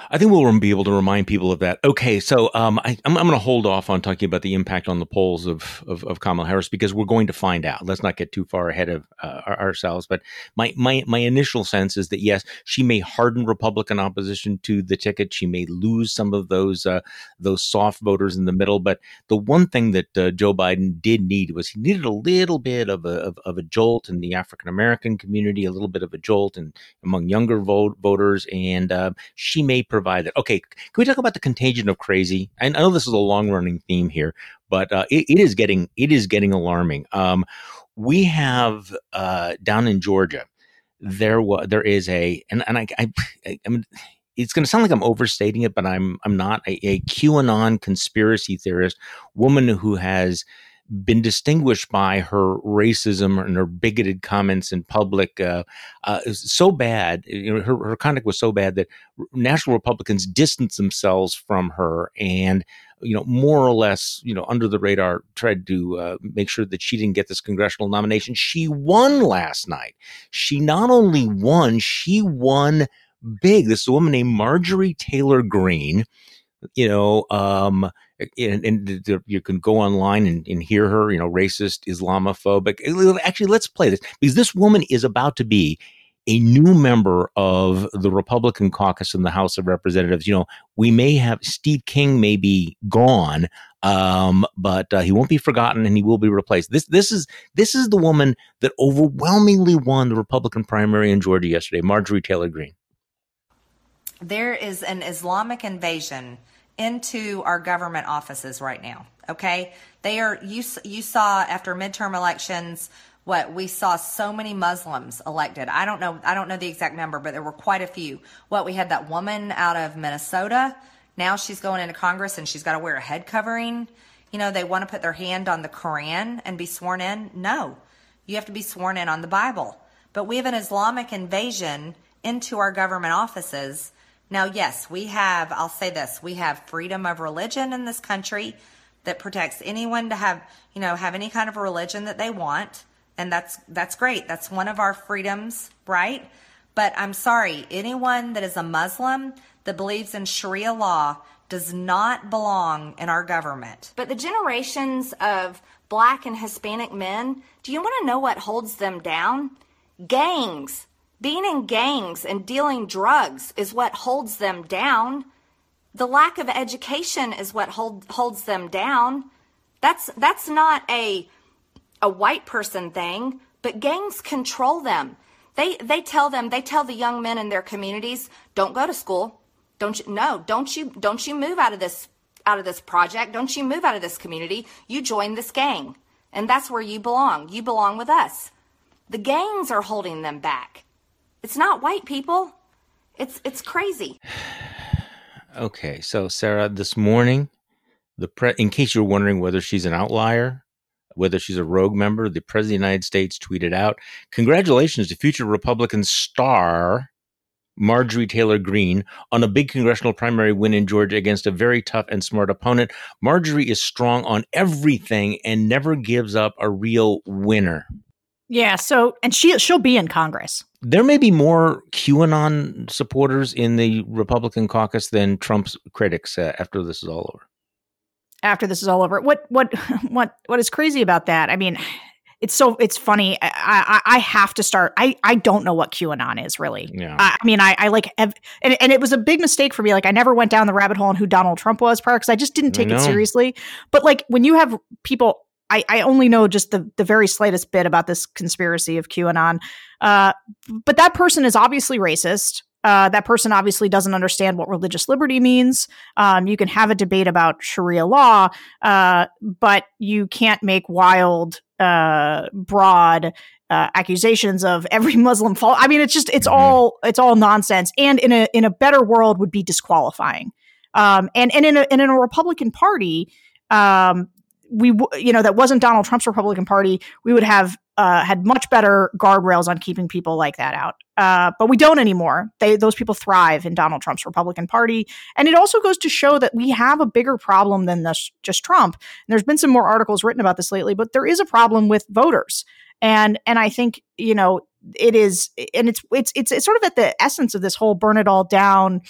I think we'll be able to remind people of that. Okay, so um, I, I'm, I'm going to hold off on talking about the impact on the polls of, of of Kamala Harris because we're going to find out. Let's not get too far ahead of uh, our, ourselves. But my my my initial sense is that yes, she may harden Republican opposition to the ticket. She may lose some of those uh, those soft voters in the middle. But the one thing that uh, Joe Biden did need was he needed a little bit of a of, of a jolt in the African American community, a little bit of a jolt in among younger vote, voters, and uh, she may provide that. Okay, can we talk about the contagion of crazy? I know this is a long-running theme here, but uh, it, it is getting it is getting alarming. Um, we have uh, down in Georgia, there was there is a and and I, I, I, I mean, it's going to sound like I'm overstating it, but I'm I'm not a, a QAnon conspiracy theorist woman who has been distinguished by her racism and her bigoted comments in public uh, uh, so bad. You know, her, her conduct was so bad that national Republicans distanced themselves from her and, you know, more or less, you know, under the radar, tried to uh, make sure that she didn't get this congressional nomination. She won last night. She not only won, she won big. This is a woman named Marjorie Taylor Greene. You know, um, and, and you can go online and, and hear her, you know, racist, Islamophobic. Actually, let's play this because this woman is about to be a new member of the Republican caucus in the House of Representatives. You know, we may have Steve King may be gone, um, but uh, he won't be forgotten and he will be replaced. This this is this is the woman that overwhelmingly won the Republican primary in Georgia yesterday, Marjorie Taylor Greene. There is an Islamic invasion into our government offices right now. Okay, they are. You you saw after midterm elections, what we saw so many Muslims elected. I don't know. I don't know the exact number, but there were quite a few. What we had that woman out of Minnesota. Now she's going into Congress and she's got to wear a head covering. You know, they want to put their hand on the Quran and be sworn in. No, you have to be sworn in on the Bible. But we have an Islamic invasion into our government offices. Now, yes, we have, I'll say this, we have freedom of religion in this country that protects anyone to have, you know, have any kind of religion that they want. And that's, that's great. That's one of our freedoms, right? But I'm sorry, anyone that is a Muslim that believes in Sharia law does not belong in our government. But the generations of Black and Hispanic men, do you want to know what holds them down? Gangs. Being in gangs and dealing drugs is what holds them down. The lack of education is what hold, holds them down. That's that's not a a white person thing, but gangs control them. They they tell them they tell the young men in their communities, don't go to school. Don't you no, don't you don't you move out of this out of this project. Don't you move out of this community. You join this gang. And that's where you belong. You belong with us. The gangs are holding them back. It's not white people. It's it's crazy. Okay, so Sarah, this morning, the pre- in case you're wondering whether she's an outlier, whether she's a rogue member, the President of the United States tweeted out, "Congratulations to future Republican star Marjorie Taylor Greene on a big congressional primary win in Georgia against a very tough and smart opponent. Marjorie is strong on everything and never gives up a real winner." Yeah, so, and she, she'll be in Congress. There may be more QAnon supporters in the Republican caucus than Trump's critics uh, after this is all over. After this is all over. What, what, what, what is crazy about that? I mean, it's so, it's funny. I, I, I have to start. I, I don't know what QAnon is really. Yeah. I, I mean, I, I like, have, and, and it was a big mistake for me. Like I never went down the rabbit hole on who Donald Trump was prior because I just didn't take it seriously. But like when you have people, I, I only know just the, the very slightest bit about this conspiracy of QAnon. Uh, but that person is obviously racist. Uh, that person obviously doesn't understand what religious liberty means. Um, you can have a debate about Sharia law, uh, but you can't make wild, uh, broad uh, accusations of every Muslim fault. I mean, it's just it's mm-hmm. all it's all nonsense, and in a in a better world would be disqualifying. Um, and and in a and in a Republican Party. Um, we, you know, that wasn't Donald Trump's Republican Party, we would have uh, had much better guardrails on keeping people like that out. Uh, but we don't anymore. They, those people thrive in Donald Trump's Republican Party. And it also goes to show that we have a bigger problem than this, just Trump. And there's been some more articles written about this lately, but there is a problem with voters. And, and I think, you know, it is, and it's, it's, it's, it's sort of at the essence of this whole burn it all down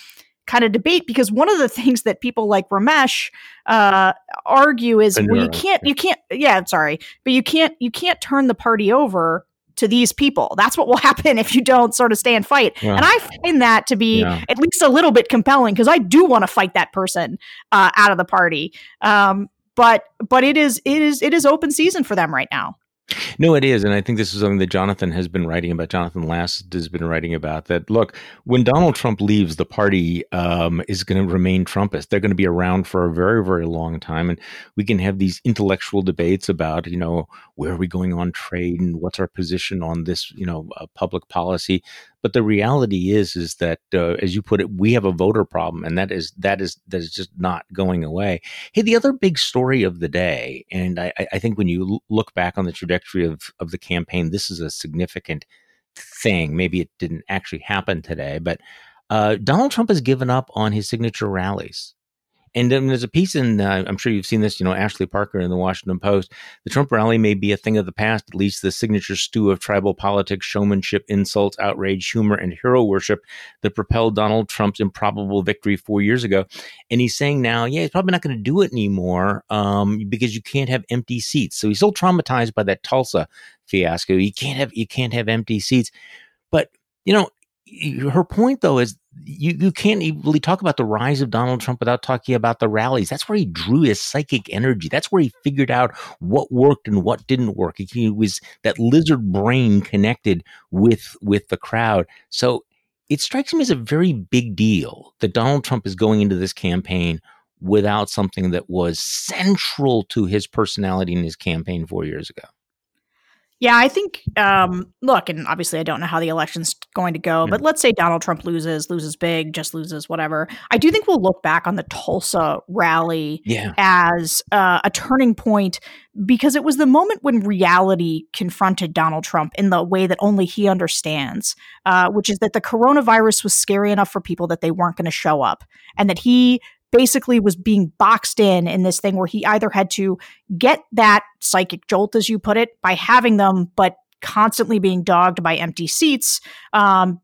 kind of debate, because one of the things that people like Ramesh uh, argue is, well, you can't, you can't, yeah, sorry, but you can't, you can't turn the party over to these people. That's what will happen if you don't sort of stay and fight. Yeah. And I find that to be yeah. at least a little bit compelling, because I do want to fight that person uh, out of the party. Um, but but it is it is it is open season for them right now. No, it is. And I think this is something that Jonathan has been writing about. Jonathan Last has been writing about that. Look, when Donald Trump leaves, the party um, is going to remain Trumpist. They're going to be around for a very, very long time. And we can have these intellectual debates about, you know, where are we going on trade and what's our position on this, you know, uh, public policy. But the reality is, is that, uh, as you put it, we have a voter problem, and that is that is that is just not going away. Hey, the other big story of the day, and I, I think when you look back on the trajectory of of the campaign, this is a significant thing. Maybe it didn't actually happen today, but uh, Donald Trump has given up on his signature rallies. And then there's a piece in, uh, I'm sure you've seen this, you know, Ashley Parker in the Washington Post. The Trump rally may be a thing of the past, at least the signature stew of tribal politics, showmanship, insults, outrage, humor, and hero worship that propelled Donald Trump's improbable victory four years ago. And he's saying now, yeah, he's probably not going to do it anymore um, because you can't have empty seats. So he's still traumatized by that Tulsa fiasco. You can't have, you can't have empty seats. But, you know, her point, though, is you, you can't really talk about the rise of Donald Trump without talking about the rallies. That's where he drew his psychic energy. That's where he figured out what worked and what didn't work. He was that lizard brain connected with, with the crowd. So it strikes me as a very big deal that Donald Trump is going into this campaign without something that was central to his personality in his campaign four years ago. Yeah, I think, um, look, and obviously I don't know how the election's going to go, but let's say Donald Trump loses, loses big, just loses, whatever. I do think we'll look back on the Tulsa rally yeah. as uh, a turning point, because it was the moment when reality confronted Donald Trump in the way that only he understands, uh, which is that the coronavirus was scary enough for people that they weren't going to show up, and that he basically was being boxed in in this thing where he either had to get that psychic jolt, as you put it, by having them, but constantly being dogged by empty seats, um,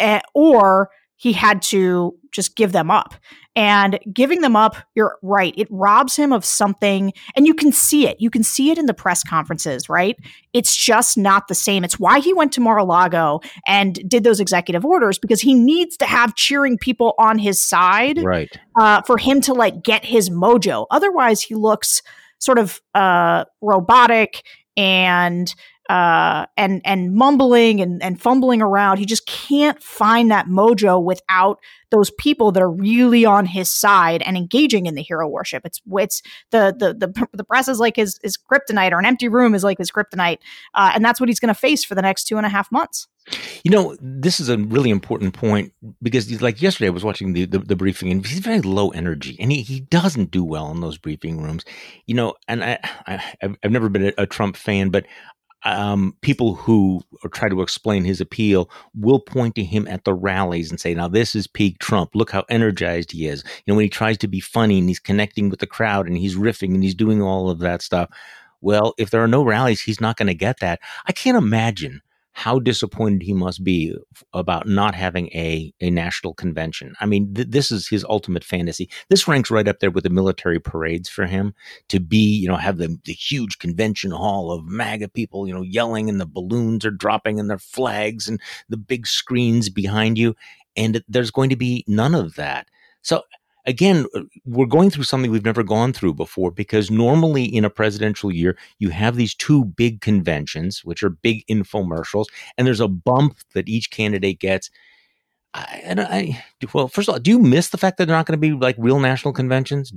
or he had to just give them up. And giving them up, you're right, it robs him of something, and you can see it. You can see it in the press conferences, right? It's just not the same. It's why he went to Mar-a-Lago and did those executive orders, because he needs to have cheering people on his side, right? Uh, for him to like get his mojo. Otherwise, he looks sort of uh, robotic and uh, and and mumbling and, and fumbling around. He just can't find that mojo without those people that are really on his side and engaging in the hero worship. It's it's the the the, the press is like his, his kryptonite, or an empty room is like his kryptonite, uh, and that's what he's going to face for the next two and a half months. You know, this is a really important point, because like yesterday I was watching the, the, the briefing, and he's very low energy, and he, he doesn't do well in those briefing rooms. You know, and I, I I've, I've never been a, a Trump fan, but Um, people who try to explain his appeal will point to him at the rallies and say, now this is peak Trump. Look how energized he is. You know, when he tries to be funny and he's connecting with the crowd and he's riffing and he's doing all of that stuff. Well, if there are no rallies, he's not going to get that. I can't imagine how disappointed he must be about not having a, a national convention. I mean, th- this is his ultimate fantasy. This ranks right up there with the military parades for him, to be, you know, have the, the huge convention hall of MAGA people, you know, yelling, and the balloons are dropping and their flags and the big screens behind you. And there's going to be none of that. So again, we're going through something we've never gone through before, because normally in a presidential year, you have these two big conventions, which are big infomercials, and there's a bump that each candidate gets. I, and I, well, first of all, do you miss the fact that they're not going to be like real national conventions?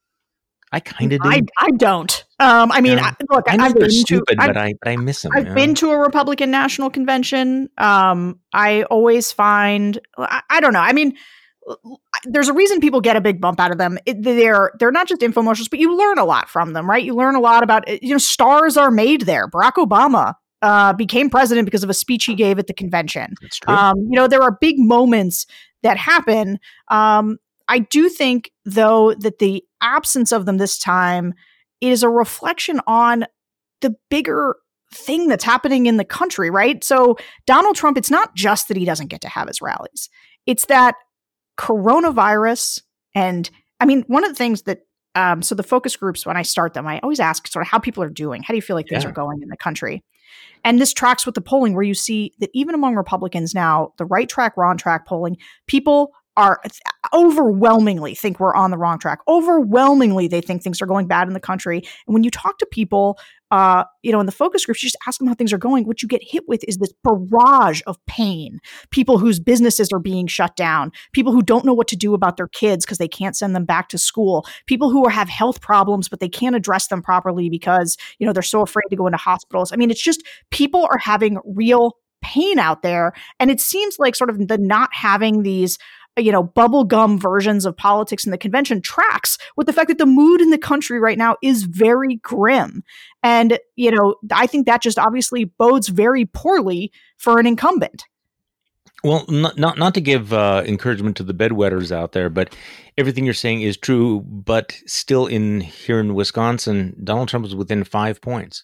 I kind of do. I, I don't. Um, I mean, yeah. I, look, I know I've they're been stupid, to, but I, but I miss them. I've yeah. been to a Republican national convention. Um, I always find, I, I don't know. I mean, there's a reason people get a big bump out of them. It, they're they're not just infomercials, but you learn a lot from them, right? You learn a lot about, you know, stars are made there. Barack Obama uh, became president because of a speech he gave at the convention. That's true. Um, you know, there are big moments that happen. Um, I do think, though, that the absence of them this time is a reflection on the bigger thing that's happening in the country, right? So Donald Trump, it's not just that he doesn't get to have his rallies. It's that coronavirus. And I mean, one of the things that, um, so the focus groups, when I start them, I always ask sort of how people are doing. How do you feel like things Yeah. are going in the country? And this tracks with the polling where you see that even among Republicans now, the right track, wrong track polling, people are overwhelmingly think we're on the wrong track. Overwhelmingly, they think things are going bad in the country. And when you talk to people, uh, you know, in the focus groups, you just ask them how things are going. What you get hit with is this barrage of pain. People whose businesses are being shut down. People who don't know what to do about their kids because they can't send them back to school. People who are, have health problems, but they can't address them properly because, you know, they're so afraid to go into hospitals. I mean, it's just people are having real pain out there. And it seems like sort of the not having these, you know, bubblegum versions of politics in the convention tracks with the fact that the mood in the country right now is very grim. And, you know, I think that just obviously bodes very poorly for an incumbent. Well, not not, not to give uh, encouragement to the bedwetters out there, but everything you're saying is true. But still, in here in Wisconsin, Donald Trump is within five points.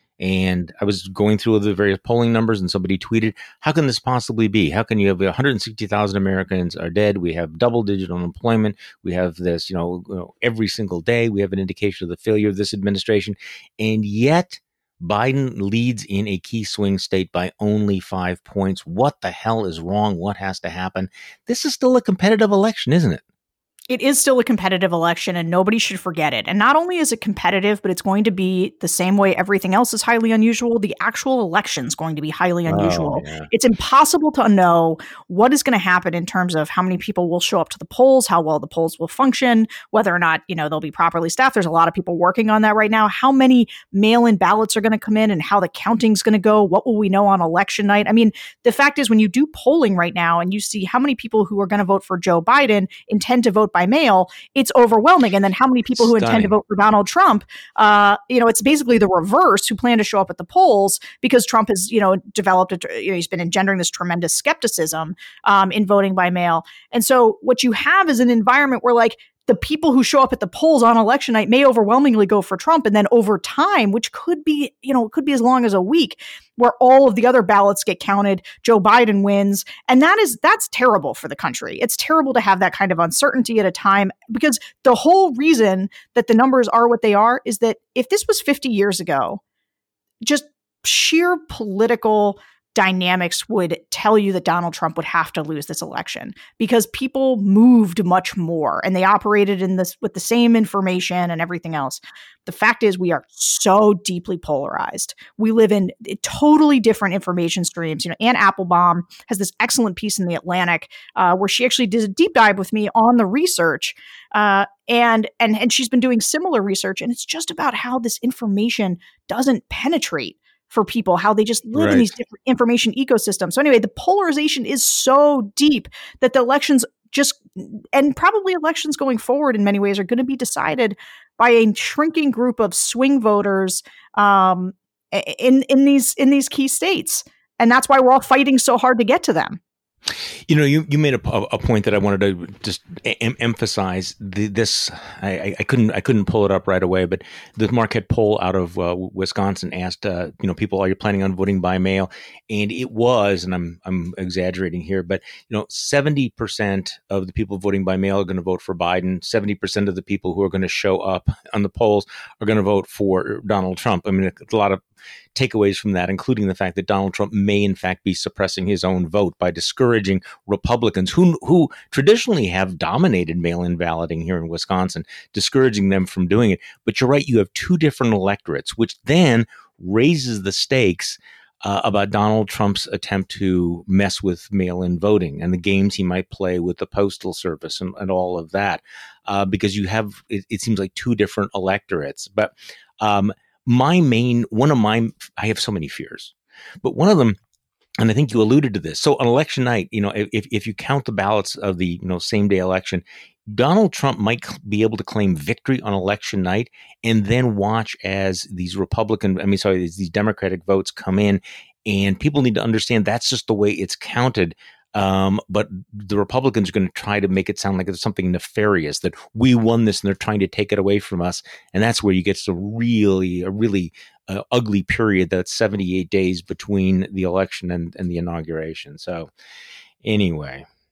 And I was going through the various polling numbers, and somebody tweeted, how can this possibly be? How can you have one hundred sixty thousand Americans are dead? We have double-digit unemployment. We have this, you know, you know, every single day. We have an indication of the failure of this administration. And yet Biden leads in a key swing state by only five points. What the hell is wrong? What has to happen? This is still a competitive election, isn't it? It is still a competitive election, and nobody should forget it. And not only is it competitive, but it's going to be the same way everything else is highly unusual. The actual election is going to be highly unusual. Oh, yeah. It's impossible to know what is going to happen in terms of how many people will show up to the polls, how well the polls will function, whether or not, you know, they'll be properly staffed. There's a lot of people working on that right now. How many mail-in ballots are going to come in and how the counting's going to go? What will we know on election night? I mean, the fact is, when you do polling right now and you see how many people who are going to vote for Joe Biden intend to vote by mail, it's overwhelming. And then how many people who Stunning. intend to vote for Donald Trump, uh, you know, it's basically the reverse, who plan to show up at the polls because Trump has, you know, developed, a, you know, he's been engendering this tremendous skepticism um, in voting by mail. And so what you have is an environment where, like, the people who show up at the polls on election night may overwhelmingly go for Trump. And then over time, which could be, you know, it could be as long as a week, where all of the other ballots get counted, Joe Biden wins. And that is, that's terrible for the country. It's terrible to have that kind of uncertainty at a time, because the whole reason that the numbers are what they are is that if this was fifty years ago, just sheer political dynamics would tell you that Donald Trump would have to lose this election, because people moved much more and they operated in this with the same information and everything else. The fact is, we are so deeply polarized. We live in totally different information streams. You know, Ann Applebaum has this excellent piece in The Atlantic uh, where she actually did a deep dive with me on the research. Uh, and, and, and she's been doing similar research, and it's just about how this information doesn't penetrate for people, how they just live Right. in these different information ecosystems. So anyway, the polarization is so deep that the elections just, and probably elections going forward in many ways, are going to be decided by a shrinking group of swing voters um, in in these in these key states. And that's why we're all fighting so hard to get to them. You know, you, you made a, a point that I wanted to just em- emphasize. The, this I, I couldn't I couldn't pull it up right away, but the Marquette poll out of uh, Wisconsin asked, uh, you know, people, are you planning on voting by mail? And it was, and I'm I'm exaggerating here, but you know, seventy percent of the people voting by mail are going to vote for Biden. seventy percent of the people who are going to show up on the polls are going to vote for Donald Trump. I mean, a lot of takeaways from that, including the fact that Donald Trump may in fact be suppressing his own vote by discouraging Republicans who who traditionally have dominated mail-in balloting here in Wisconsin, discouraging them from doing it. But you're right, you have two different electorates, which then raises the stakes uh, about Donald Trump's attempt to mess with mail-in voting and the games he might play with the Postal Service and, and all of that, uh, because you have, it, it seems like two different electorates. But um, my main, one of my, I have so many fears, but one of them, and I think you alluded to this. So on election night, you know, if if you count the ballots of the, you know, same day election, Donald Trump might be able to claim victory on election night and then watch as these Republican, I mean, sorry, these Democratic votes come in, and people need to understand that's just the way it's counted. Um, but the Republicans are going to try to make it sound like it's something nefarious, that we won this and they're trying to take it away from us. And that's where you get to really, a really uh, ugly period, that's seventy-eight days between the election and, and the inauguration. So anyway,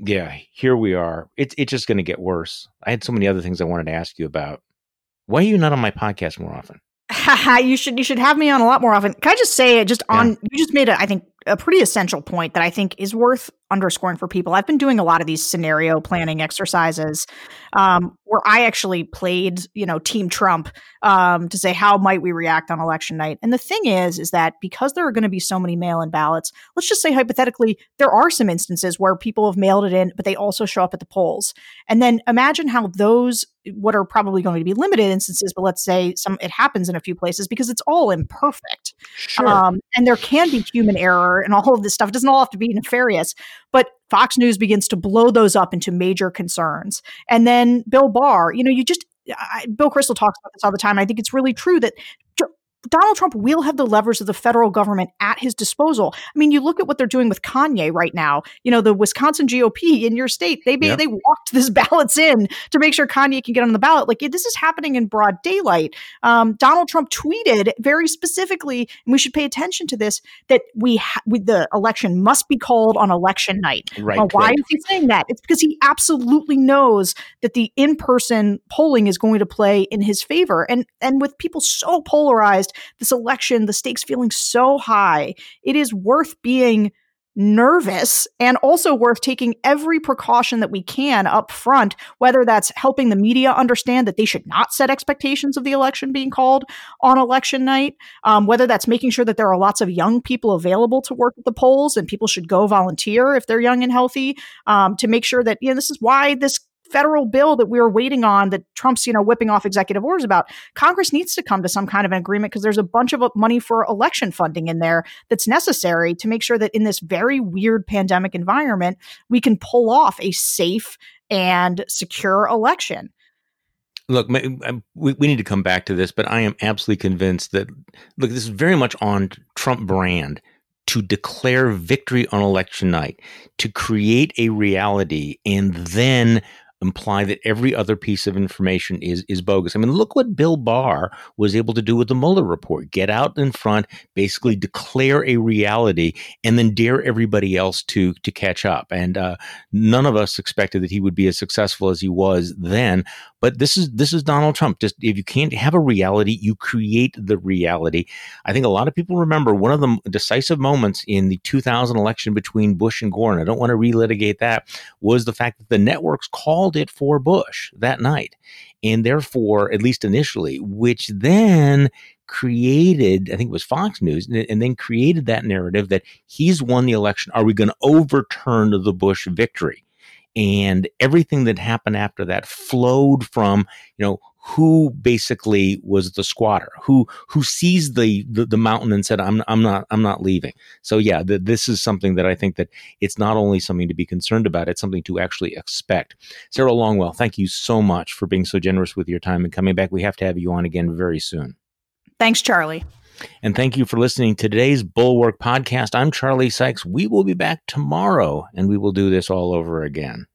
Yeah, here we are. It's it's just going to get worse. I had so many other things I wanted to ask you about. Why are you not on my podcast more often? you should you should have me on a lot more often. Can I just say, just on Yeah. you just made a I think a pretty essential point that I think is worth underscoring for people. I've been doing a lot of these scenario planning exercises um, where I actually played, you know, Team Trump um, to say how might we react on election night. And the thing is, is that because there are going to be so many mail-in ballots, let's just say hypothetically there are some instances where people have mailed it in, but they also show up at the polls. And then imagine how those, what are probably going to be limited instances, but let's say some it happens in a few places because it's all imperfect. Sure. Um, and there can be human error and all of this stuff. It doesn't all have to be nefarious, but Fox News begins to blow those up into major concerns. And then Bill Barr, you know, you just, I, Bill Kristol talks about this all the time. I think it's really true that Donald Trump will have the levers of the federal government at his disposal. I mean, you look at what they're doing with Kanye right now. You know, the Wisconsin G O P in your state, they Yep. they walked this ballots in to make sure Kanye can get on the ballot. Like, this is happening in broad daylight. Um, Donald Trump tweeted very specifically, and we should pay attention to this, that we, ha- we the election must be called on election night. Right, Well, why right. is he saying that? It's because he absolutely knows that the in-person polling is going to play in his favor. And and with people so polarized, this election, the stakes feeling so high, it is worth being nervous and also worth taking every precaution that we can up front, whether that's helping the media understand that they should not set expectations of the election being called on election night, um, whether that's making sure that there are lots of young people available to work at the polls and people should go volunteer if they're young and healthy, um, to make sure that, you know, this is why this federal bill that we were waiting on that Trump's, you know, whipping off executive orders about, Congress needs to come to some kind of an agreement because there's a bunch of money for election funding in there that's necessary to make sure that in this very weird pandemic environment, we can pull off a safe and secure election. Look, ma- um, we, we need to come back to this, but I am absolutely convinced that, look, this is very much on Trump brand to declare victory on election night, to create a reality and then imply that every other piece of information is is bogus. I mean, look what Bill Barr was able to do with the Mueller report. Get out in front, basically declare a reality, and then dare everybody else to to catch up. And uh, none of us expected that he would be as successful as he was then. But this is this is Donald Trump. Just if you can't have a reality, you create the reality. I think a lot of people remember one of the decisive moments in the two thousand election between Bush and Gore, and I don't want to relitigate that, was the fact that the networks called it for Bush that night. And therefore, at least initially, which then created, I think it was Fox News, and then created that narrative that he's won the election. Are we going to overturn the Bush victory? And everything that happened after that flowed from, you know, who basically was the squatter, who who seized the, the the mountain and said, I'm I'm not I'm not leaving. So yeah, the, this is something that I think that it's not only something to be concerned about, it's something to actually expect. Sarah Longwell, thank you so much for being so generous with your time and coming back. We have to have you on again very soon. Thanks, Charlie. And thank you for listening to today's Bulwark podcast. I'm Charlie Sykes. We will be back tomorrow, and we will do this all over again.